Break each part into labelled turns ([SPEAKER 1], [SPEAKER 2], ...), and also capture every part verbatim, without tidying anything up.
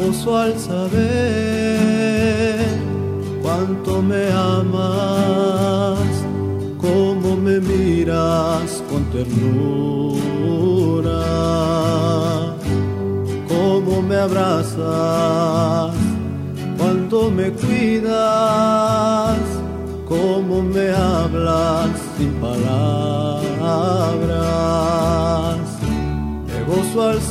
[SPEAKER 1] gozo al saber cuánto me amas, cómo me miras con ternura, cómo me abrazas, cuánto me cuidas, cómo me hablas sin palabras. Me gozo al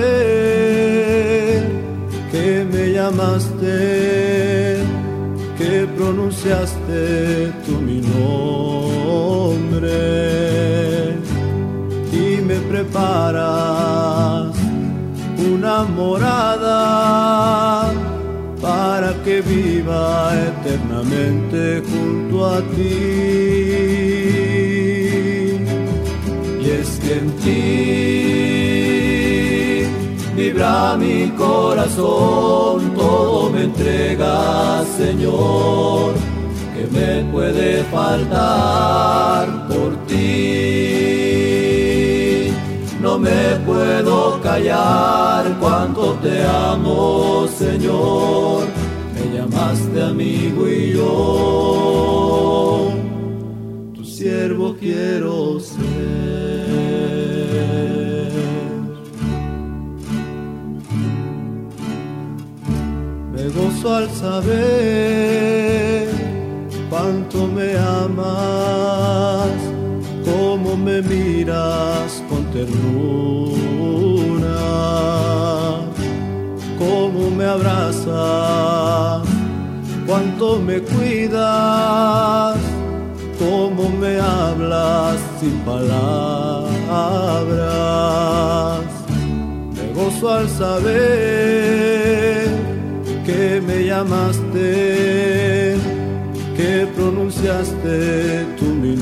[SPEAKER 1] saber que me llamaste, que pronunciaste tú mi nombre y me preparas una morada para que viva eternamente junto a ti. Y es que en ti vibra mi corazón, todo me entrega, Señor, que me puede faltar por ti. No me puedo callar cuánto te amo, Señor, me llamaste amigo y yo tu siervo quiero ser. Me gozo al saber cuánto me amas, cómo me miras con ternura, cómo me abrazas, cuánto me cuidas, cómo me hablas sin palabras. Me gozo al saber que me llamaste, que pronunciaste tú mi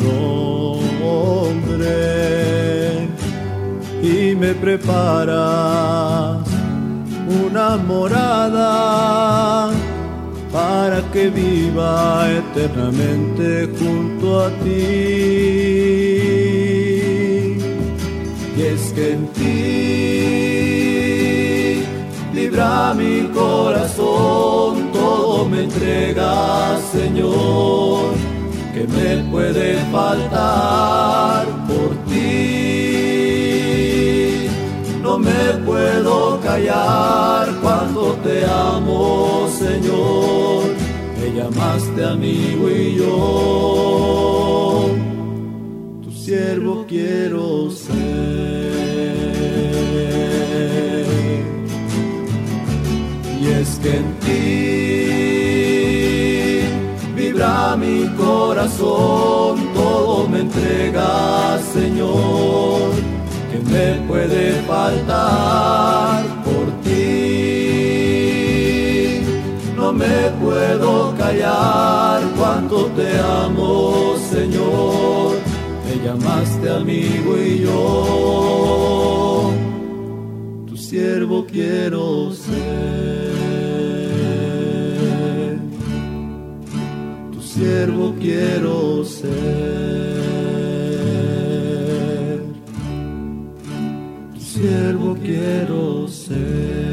[SPEAKER 1] nombre y me preparas una morada para que viva eternamente junto a ti. Y es que en ti vibra mi corazón, todo me entrega, Señor, que me puede faltar por ti. No me puedo callar cuando te amo, Señor, me llamaste amigo y yo tu siervo quiero ser. Y es que en ti vibra mi corazón, todo me entrega, Señor, que me puede faltar por ti. No me puedo callar cuánto te amo, Señor, me llamaste amigo y yo tu siervo quiero ser, tu siervo quiero ser, tu siervo quiero ser.